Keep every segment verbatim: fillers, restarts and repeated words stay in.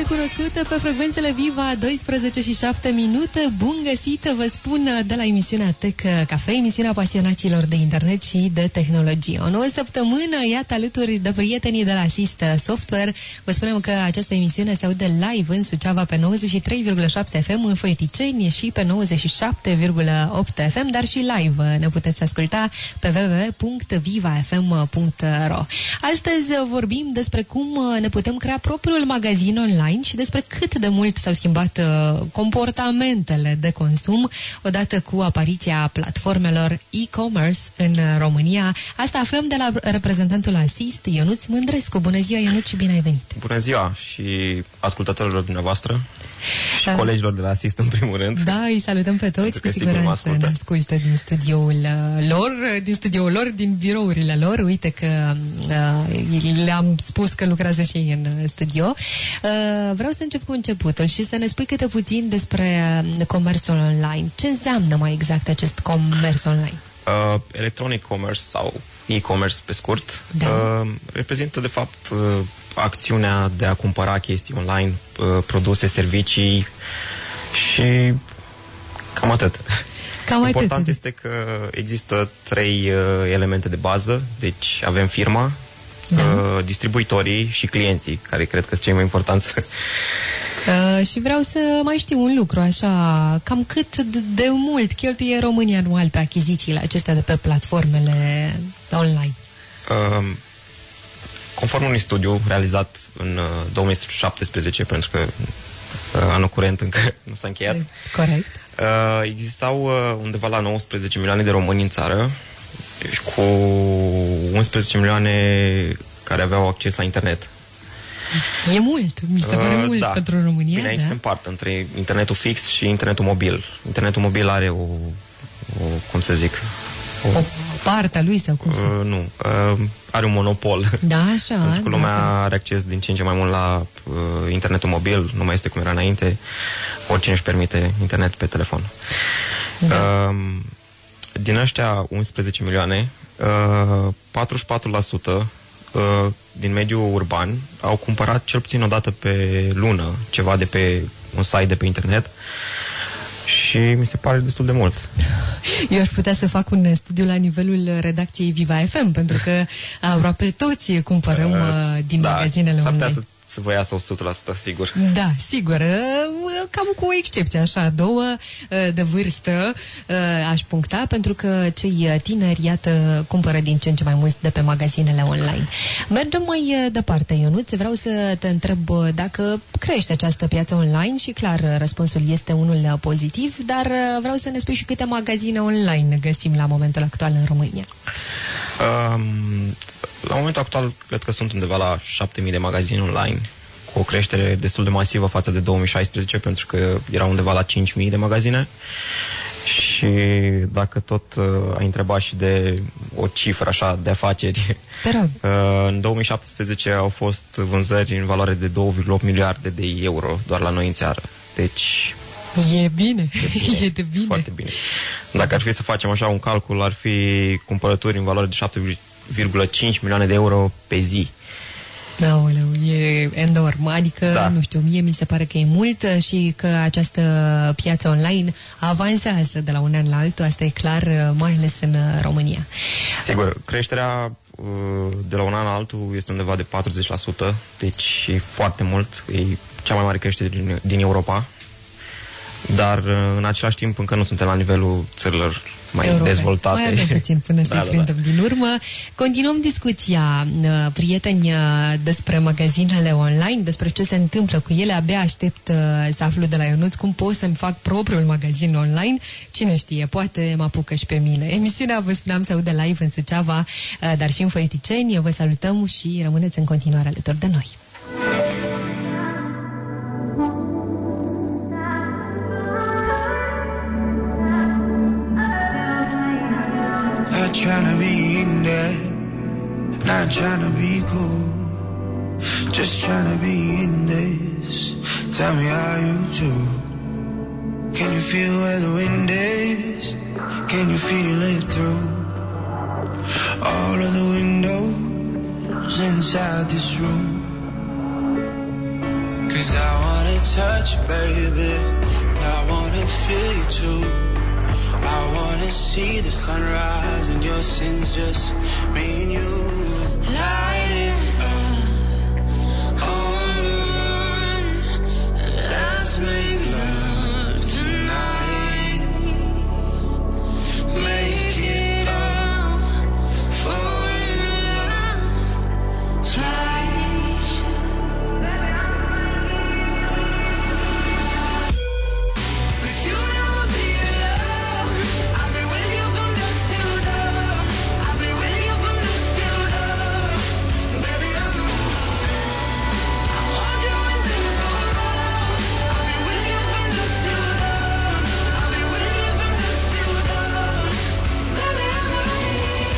cunoscută pe frecvențele Viva, douăsprezece și șapte minute. Bun găsit, vă spun, de la emisiunea Tech Cafe, emisiunea pasionaților de internet și de tehnologie. O nouă săptămână, iată, alături de prietenii de la Assist Software. Vă spunem că această emisiune se aude live în Suceava pe nouăzeci și trei virgulă șapte F M, în Fălticeni și pe nouăzeci și șapte virgulă opt F M, dar și live ne puteți asculta pe w w w punct viva f m punct r o. Astăzi vorbim despre cum ne putem crea propriul magazin online și despre cât de mult s-au schimbat uh, comportamentele de consum odată cu apariția platformelor e-commerce în România. Asta aflăm de la reprezentantul Assist, Ionuț Mândrescu. Bună ziua, Ionuț, și bine ai venit! Bună ziua și ascultătorilor dumneavoastră și uh, colegilor de la Assist, în primul rând. Da, îi salutăm pe toți, cu siguranță ne ascultă din studioul uh, lor, din studioul lor, din birourile lor. Uite că uh, le-am spus că lucrează și ei în studio. Uh, vreau să încep cu începutul și să ne spui câte puțin despre comerțul online. Ce înseamnă mai exact acest comerț online? Uh, electronic commerce sau e-commerce pe scurt, da. uh, reprezintă de fapt uh, acțiunea de a cumpăra chestii online, uh, produse, servicii și cam atât. Cam Important atât. este că există trei uh, elemente de bază, deci avem firma, da. uh, distribuitorii și clienții, care cred că sunt cei mai importanți. Uh, și vreau să mai știu un lucru, așa, cam cât de mult cheltuie România anual pe achizițiile acestea de pe platformele online? Uh, conform unui studiu realizat în uh, două mii șaptesprezece, pentru că uh, anul curent încă nu s-a încheiat. Corect. Uh, existau uh, undeva la nouăsprezece milioane de români în țară, cu unsprezece milioane care aveau acces la internet. E mult, mi se pare uh, mult da. pentru România. Bine, aici da? se împart între internetul fix și internetul mobil. Internetul mobil are o, o cum să zic... O, o parte a lui sau cum să... Uh, nu, uh, are un monopol. Da, așa. Pentru că lumea da, are acces din ce în ce mai mult la uh, internetul mobil, nu mai este cum era înainte. Oricine își permite internet pe telefon. Da. Uh, din ăștia unsprezece milioane, uh, patruzeci și patru la sută uh, din mediul urban au cumpărat cel puțin o dată pe lună ceva de pe un site de pe internet și mi se pare destul de mult. Eu aș putea să fac un studiu la nivelul redacției Viva F M, pentru că aproape toți cumpărăm uh, din da, magazinele online. Să să vă iasă o sută la sută, sigur. Da, sigur. Cam cu o excepție, așa, două de vârstă aș puncta, pentru că cei tineri, iată, cumpără din ce în ce mai mult de pe magazinele online. Mergem mai departe, Ionuț. Vreau să te întreb dacă crește această piață online și, clar, răspunsul este unul pozitiv, dar vreau să ne spui și câte magazine online găsim la momentul actual în România. Um, la momentul actual, cred că sunt undeva la șapte mii de magazine online, cu o creștere destul de masivă față de două mii șaisprezece, pentru că era undeva la cinci mii de magazine. Și dacă tot uh, ai întrebat și de o cifră așa de afaceri, te rog. Uh, în două mii șaptesprezece au fost vânzări în valoare de două virgulă opt miliarde de euro doar la noi în țară. Deci... E bine, e, bine, e de bine. Foarte bine. Dacă ar fi să facem așa un calcul, ar fi cumpărături în valoare de șapte virgulă cinci milioane de euro pe zi. Aoleu, e enorm. Adică, da. nu știu, mie mi se pare că e mult și că această piață online avansează de la un an la altul, asta e clar, mai ales în România. Sigur, creșterea de la un an la altul este undeva de patruzeci la sută, deci e foarte mult, e cea mai mare creștere din, din Europa. Dar în același timp încă nu suntem la nivelul țărilor mai Europei. Dezvoltate. Mai avem puțin până să-i da, prindem da, da. din urmă. Continuăm discuția, prieteni, despre magazinele online, despre ce se întâmplă cu ele. Abia aștept să aflu de la Ionuț cum pot să-mi fac propriul magazin online. Cine știe, poate mă apucă și pe mine. Emisiunea, vă spuneam, se aude live în Suceava, dar și în Fălticeni. Vă salutăm și rămâneți în continuare alături de noi. Not tryna be in there, not tryna be cool, just tryna be in this. Tell me how you do. Can you feel where the wind is? Can you feel it through all of the windows inside this room? 'Cause I want touch you, baby, and I wanna feel you too. I wanna see the sunrise and your sins, just me and you. Light it up on the run. Let's make love tonight. Make it up, fall in love twice. But you never be alone. I'll be with you from dusk till dawn. I'll be with you from dusk till dawn. Baby, I'm I want you when things go wrong. I'll be with you from dusk till dawn. I'll be with you from dusk till dawn. Baby, I'm I'll be with you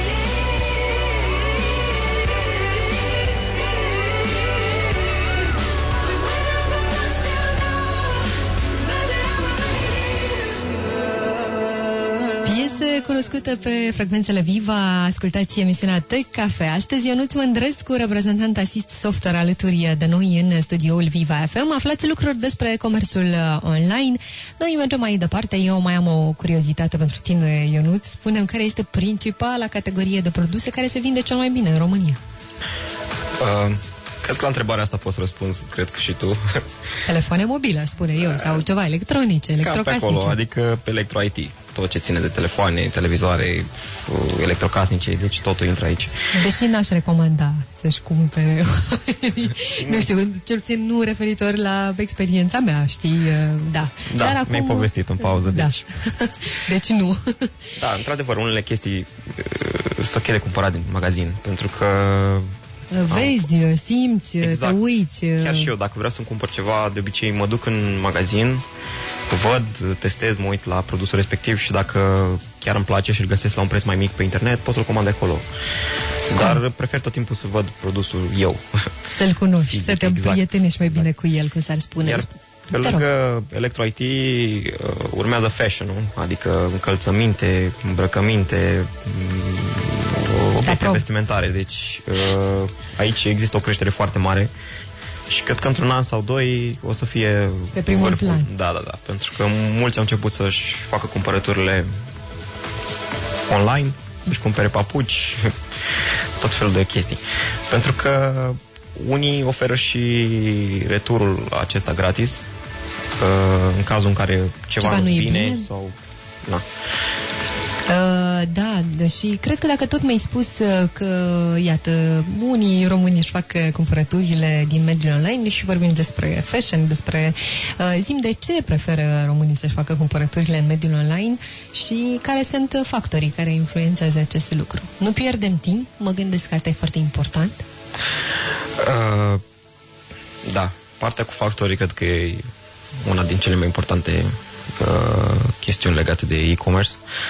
from dusk till dawn. Baby, I'm Piesă cunoscută pe frecvențele Viva. Ascultați emisiunea Tech Cafe. Astăzi Ionuț Mândrescu, reprezentant Assist Software, alături de noi în studioul Viva F M. Aflați lucruri despre comerțul online. Noi mergem mai departe. Eu mai am o curiozitate pentru tine, Ionuț. Spune-mi care este principala categorie de produse care se vinde cel mai bine în România. Uh, cred că la întrebarea asta poți să răspunzi, cred că și tu. Telefoane mobile, aș spune eu, sau ceva electronice, Cam pe electrocasnice. acolo, adică pe electro-I T. Tot ce ține de telefoane, televizoare, electrocasnice, deci totul intră aici. Deși n-aș recomanda să-și cumpere nu știu, cel puțin nu referitor la experiența mea, știi, da. Da, Dar acum... mi-ai povestit în pauză, da. deci... Deci nu. Da, într-adevăr, unele chestii uh, sunt ok de cumpărat din magazin, pentru că... Vezi, simți, exact. te uiți. Chiar și eu, dacă vreau să-mi cumpăr ceva, de obicei mă duc în magazin, văd, testez, mă uit la produsul respectiv și dacă chiar îmi place și îl găsesc la un preț mai mic pe internet, pot să-l comand de acolo. Dar prefer tot timpul să văd produsul eu. Să-l cunoști, să te exact. prietenești mai bine cu el, cum s-ar spune. Iar pe lângă electro-I T uh, urmează fashion-ul, adică încălțăminte, îmbrăcăminte, um, obiecte vestimentare. Deci uh, aici există o creștere foarte mare și cred că într-un an sau doi o să fie pe primul vârful. plan. Da, da, da, pentru că mulți au început să-și facă cumpărăturile online, să-și cumpere papuci, tot felul de chestii. Pentru că unii oferă și returul acesta gratis, în cazul în care ceva, ceva nu-ți nu bine, bine sau... Na. Uh, da, și cred că dacă tot mi-ai spus uh, că, iată, unii români își fac uh, cumpărăturile din mediul online și vorbim despre fashion, despre... Uh, zi-mi de ce preferă românii să-și facă cumpărăturile în mediul online și care sunt uh, factorii care influențează acest lucru. Nu pierdem timp, mă gândesc că asta e foarte important. Uh, da, partea cu factorii cred că e una din cele mai importante uh, chestiuni legate de e-commerce.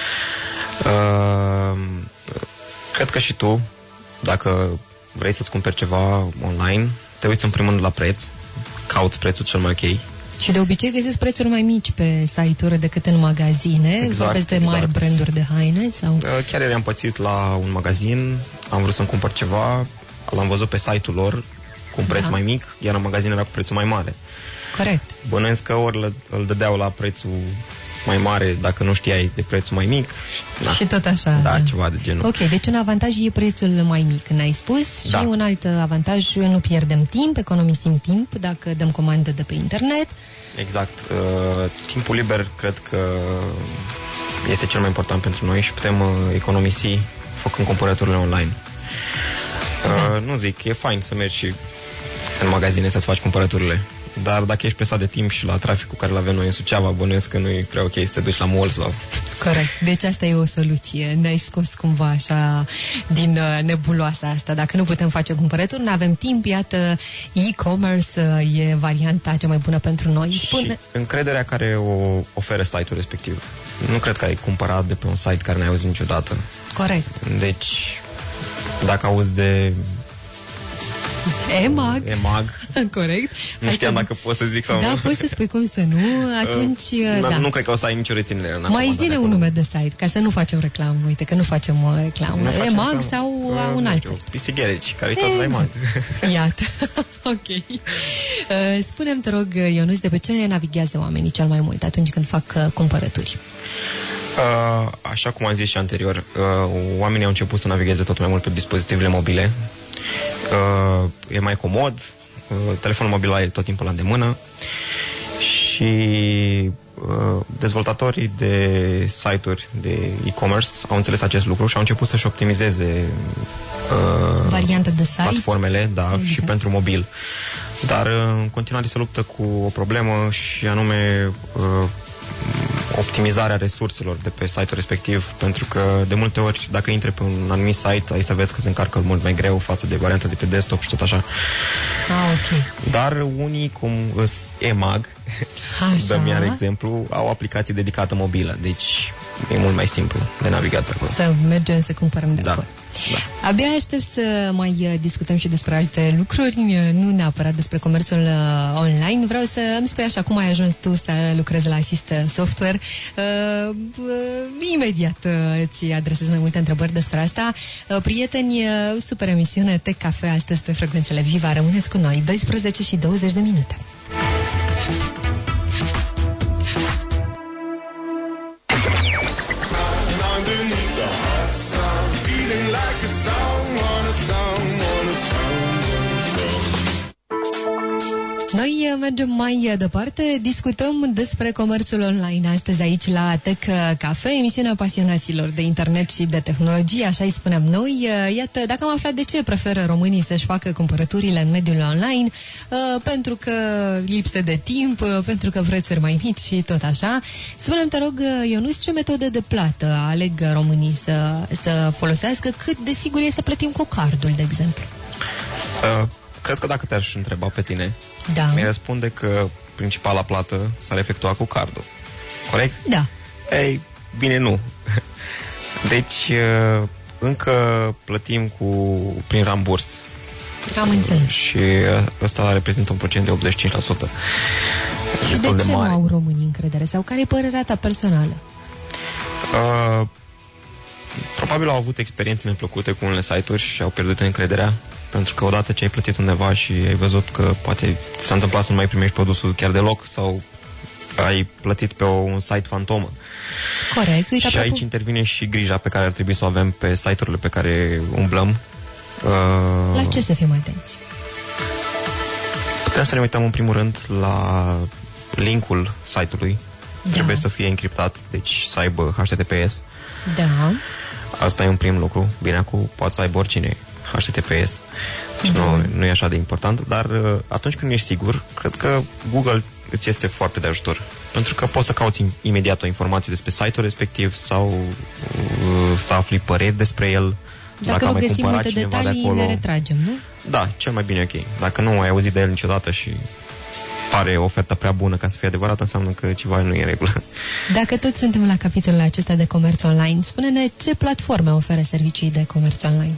Uh, cred că și tu, dacă vrei să-ți cumperi ceva online, te uiți în primul rând la preț, cauți prețul cel mai ok. Și de obicei găsesc prețuri mai mici pe site-uri decât în magazine. Exact, vorbesc de mari exact. branduri de haine sau... Chiar ieri am pățit la un magazin, am vrut să-mi cumpăr ceva, l-am văzut pe site-ul lor cu un preț Da. mai mic, iar în magazin era cu prețul mai mare. Corect. Bănuiesc că ori îl, îl dădeau la prețul mai mare dacă nu știai de prețul mai mic. Da. Și tot așa. Da, ceva de genul. Ok, deci un avantaj e prețul mai mic, n-ai spus, Da. și un alt avantaj, nu pierdem timp, economisim timp dacă dăm comandă de pe internet. Exact. Uh, timpul liber cred că este cel mai important pentru noi și putem uh, economisi făcând cumpărăturile online. Uh, da. Nu zic, e fain să mergi și în magazine să-ți faci cumpărăturile. Dar dacă ești presat de timp și la traficul care l-avem noi în Suceava, bănuiesc că nu e prea ok să te duci la mall sau... Corect. Deci asta e o soluție. Ne-ai scos cumva așa din uh, nebuloasa asta. Dacă nu putem face cumpărături, nu avem timp, iată, e-commerce uh, e varianta cea mai bună pentru noi. Spune... Și încrederea care o oferă site-ul respectiv. Nu cred că ai cumpărat de pe un site care n-ai auzit niciodată. Corect. Deci, dacă auzi de EMAG. EMAG. Corect. Nu știam dacă pot să zic sau da, nu. Da, poți să spui cum să nu, atunci... Uh, da. Nu cred că o să ai nicio reținere. Mai zine un nume de site, ca să nu facem reclamă. Uite că nu facem uh, reclamă. Nu EMAG reclamă. Sau uh, un alt site. P C Garage, care e tot la EMAG. Iată. Ok. Uh, spune-mi, te rog, Ionuț, de pe ce navighează oamenii cel mai mult atunci când fac uh, cumpărături? Uh, așa cum am zis și anterior, uh, oamenii au început să navigheze tot mai mult pe dispozitivele mobile. Uh, e mai comod, uh, telefonul mobil e tot timpul la îndemână și uh, dezvoltatorii de site-uri de e-commerce au înțeles acest lucru și au început să-și optimizeze uh, varianta de site, platformele, da, exact. Și pentru mobil. Dar uh, în continuare se luptă cu o problemă și anume uh, optimizarea resurselor de pe site-ul respectiv, pentru că de multe ori, dacă intri pe un anumit site, ai să vezi că se încarcă mult mai greu față de varianta de pe desktop și tot așa. Ah, ok. Dar unii, cum îs EMAG, dăm iar exemplu, au aplicații dedicată mobilă, deci e mult mai simplu de navigat pe acolo. Să mergem să cumpărăm de da. acolo. Da. Abia aștept să mai discutăm și despre alte lucruri, nu neapărat despre comerțul uh, online. Vreau să îmi spui așa, cum ai ajuns tu să lucrezi la Assist Software. Uh, uh, imediat uh, îți adresez mai multe întrebări despre asta. Uh, prieteni, uh, super emisiune Tech Cafe astăzi pe frecvențele Viva. Rămâneți cu noi, douăsprezece și douăzeci de minute. Noi mergem mai departe, discutăm despre comerțul online astăzi aici la Tech Cafe, emisiunea pasionaților de internet și de tehnologie, așa îi spunem noi. Iată, dacă am aflat de ce preferă românii să-și facă cumpărăturile în mediul online, pentru că lipsă de timp, pentru că prețuri mai mici și tot așa. Spune-mi, te rog, Ionuț, ce metode de plată aleg românii să, să folosească? Cât de sigur e să plătim cu cardul, de exemplu? Uh. Cred că dacă te-aș întreba pe tine, da. mi răspunde că principala plată s-ar efectua cu cardul. Corect? Da. Ei, bine, nu. Deci, încă plătim cu prin ramburs. Am înțeles. Și ăsta reprezintă un procent de optzeci și cinci la sută. Și de, de ce mare. Nu au românii încredere? Sau care e părerea ta personală? Uh, probabil au avut experiențe neplăcute cu unele site-uri și au pierdut încrederea. Pentru că odată ce ai plătit undeva și ai văzut că poate s-a întâmplat să nu mai primești produsul chiar deloc sau ai plătit pe o, un site fantomă. Corect. Uite, și apropo... aici intervine și grija pe care ar trebui să o avem pe site-urile pe care umblăm. Uh... La ce să fim atenți? Putem să ne uităm în primul rând la linkul site-ului. Da. Trebuie să fie încriptat, deci să aibă H T T P S. Da. Asta e un prim lucru. Bine, acum poate să aibă oricine H T T P S. Da. Nu, nu e așa de important, dar atunci când ești sigur, cred că Google îți este foarte de ajutor. Pentru că poți să cauți imediat o informație despre site-ul respectiv sau uh, să afli păreri despre el. Dacă, dacă nu găsim multe detalii, de acolo, ne retragem, nu? Da, cel mai bine ok. Dacă nu ai auzit de el niciodată și pare oferta prea bună ca să fie adevărată, înseamnă că ceva nu e în regulă. Dacă tot suntem la capitolul acesta de comerț online, spune-ne ce platforme oferă servicii de comerț online?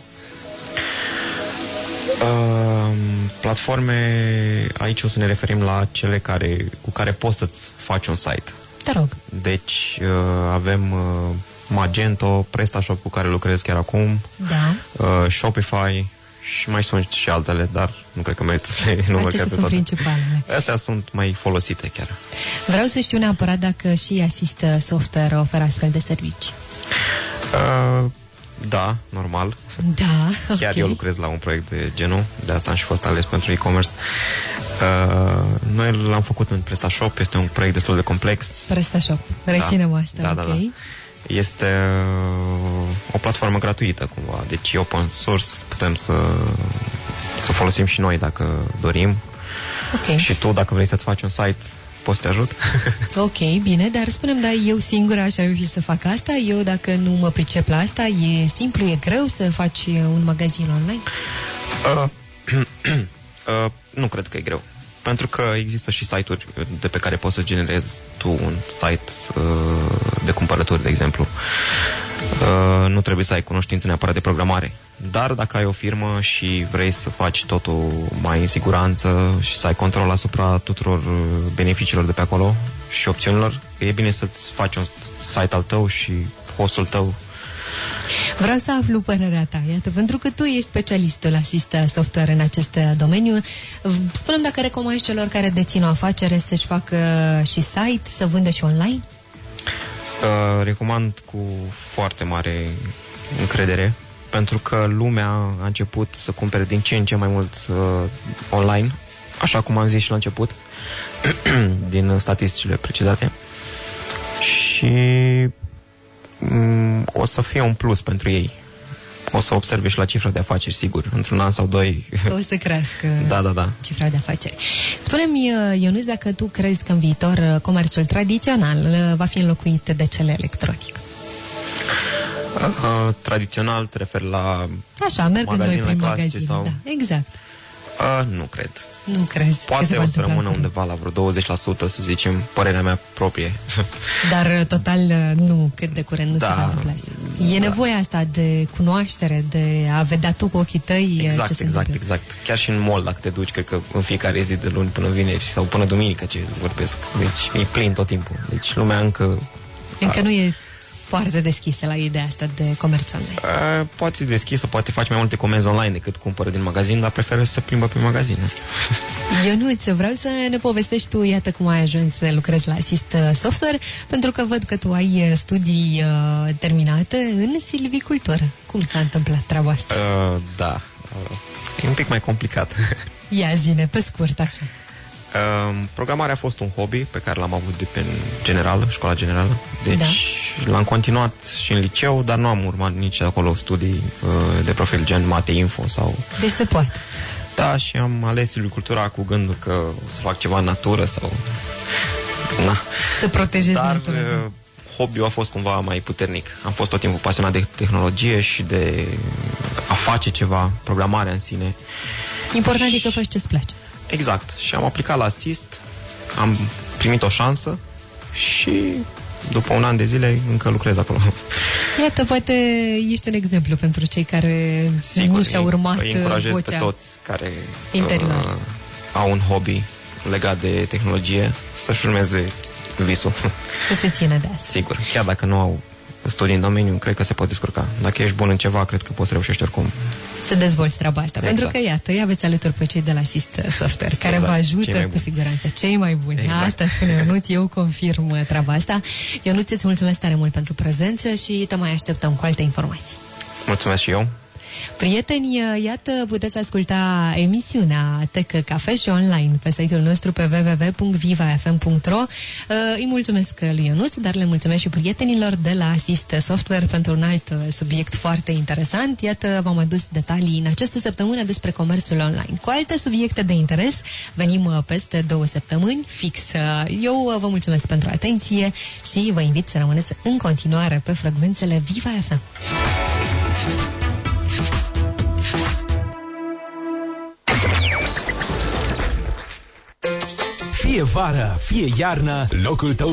Uh, platforme, aici o să ne referim la cele care, cu care poți să-ți faci un site. Te rog. Deci uh, avem uh, Magento, PrestaShop cu care lucrez chiar acum, da. uh, Shopify și mai sunt și altele, dar nu cred că merită să le număr chiar pe toate. Principalele. Astea sunt mai folosite chiar. Vreau să știu neapărat dacă și Assist Software oferă astfel de servicii. Uh, Da, normal. Da, Chiar okay. eu lucrez la un proiect de genul, de asta am și fost ales pentru e-commerce. Uh, noi l-am făcut în PrestaShop, este un proiect destul de complex. PrestaShop, reținem da. asta, da, ok. Da, da. Este uh, o platformă gratuită cumva, deci e open source, putem să, să folosim și noi dacă dorim. Okay. Și tu, dacă vrei să-ți faci un site, poți să te ajut? Ok, bine, dar spune-mi, da, eu singură aș reuși să fac asta? Eu, dacă nu mă pricep la asta, e simplu, e greu să faci un magazin online? Uh, uh, nu cred că e greu. Pentru că există și site-uri de pe care poți să generezi tu un site uh, de cumpărături, de exemplu. Uh, nu trebuie să ai cunoștințe neapărat de programare. Dar dacă ai o firmă și vrei să faci totul mai în siguranță și să ai control asupra tuturor beneficiilor de pe acolo și opțiunilor, e bine să-ți faci un site al tău și hostul tău. Vreau să aflu părerea ta, iată, pentru că tu ești specialistul asist software în acest domeniu. Spune-mi dacă recomanzi celor care dețin o afacere să-și facă și site, să vândă și online? Uh, recomand cu foarte mare încredere, pentru că lumea a început să cumpere din ce în ce mai mult uh, online, așa cum am zis și la început, din statisticile precizate. Și um, o să fie un plus pentru ei. O să observe și la cifra de afaceri, sigur, într-un an sau doi. O să crească da, da, da. cifra de afaceri. Spune-mi, Ionuț, dacă tu crezi că în viitor comerțul tradițional va fi înlocuit de cel electronic? Uh, tradițional te referi la Așa, merg noi prin magazine, sau... da, exact. Uh, nu cred. Nu crezi. Poate o să rămână undeva la vreo douăzeci la sută, să zicem, părerea mea proprie. Dar total nu, cât de curând nu da, se va întâmpla asta. E da. nevoia asta de cunoaștere, de a vedea tu cu ochii tăi exact, ce se exact, întâmplă. exact. Chiar și în mall, dacă te duci, cred că în fiecare zi de luni până vineri sau până duminică ce vorbesc. Deci e plin tot timpul. Deci lumea încă... Încă a... nu e foarte deschisă la ideea asta de comerț online. Uh, poate deschisă, poate faci mai multe comenzi online decât cumpără din magazin, dar preferă să se plimbă pe magazine. Ionuț, vreau să ne povestești tu, iată cum ai ajuns să lucrezi la Asist Software, pentru că văd că tu ai studii uh, terminate în silvicultură. Cum s-a întâmplat treaba asta? Uh, da, uh, e un pic mai complicat. Ia zine, pe scurt, așa. Uh, programarea a fost un hobby pe care l-am avut de pe generală, școala generală. Deci da. L-am continuat și în liceu, dar nu am urmat nici de acolo studii uh, de profil gen mate info sau... Deci se poate. Da, și am ales silvicultura cu gândul că o să fac ceva în natură sau... Na. Să protejezi dar, natura. Uh, hobby-ul a fost cumva mai puternic. Am fost tot timpul pasionat de tehnologie și de a face ceva, programarea în sine. Important și... e că faci ce-ți place. Exact. Și am aplicat la Asist, am primit o șansă și după un an de zile încă lucrez acolo. Iată, poate ești un exemplu pentru cei care Sigur, nu și-au urmat îi încurajez vocea pe toți care uh, au un hobby legat de tehnologie să-și urmeze visul. Să se țină de asta. Sigur, chiar dacă nu au studii în domeniu, cred că se pot descurca. Dacă ești bun în ceva, cred că poți să reușești oricum. Să dezvolți treaba asta. Exact. Pentru că, iată, îi aveți alături pe cei de la Asist Software, care exact. vă ajută cu siguranță. Cei mai buni. Exact. Asta spune Ionuț, eu confirm treaba asta. Ionuț, îți mulțumesc tare mult pentru prezență și te mai așteptăm cu alte informații. Mulțumesc și eu. Prieteni, iată, puteți asculta emisiunea Tech Cafe și online pe site-ul nostru pe w w w punct viva f m punct r o. Îi mulțumesc lui Ionuț, dar le mulțumesc și prietenilor de la Asist Software pentru un alt subiect foarte interesant. Iată, v-am adus detalii în această săptămână despre comerțul online. Cu alte subiecte de interes venim peste două săptămâni fix. Eu vă mulțumesc pentru atenție și vă invit să rămâneți în continuare pe frecvențele Viva F M. Fie vară, fie iarnă, locul tău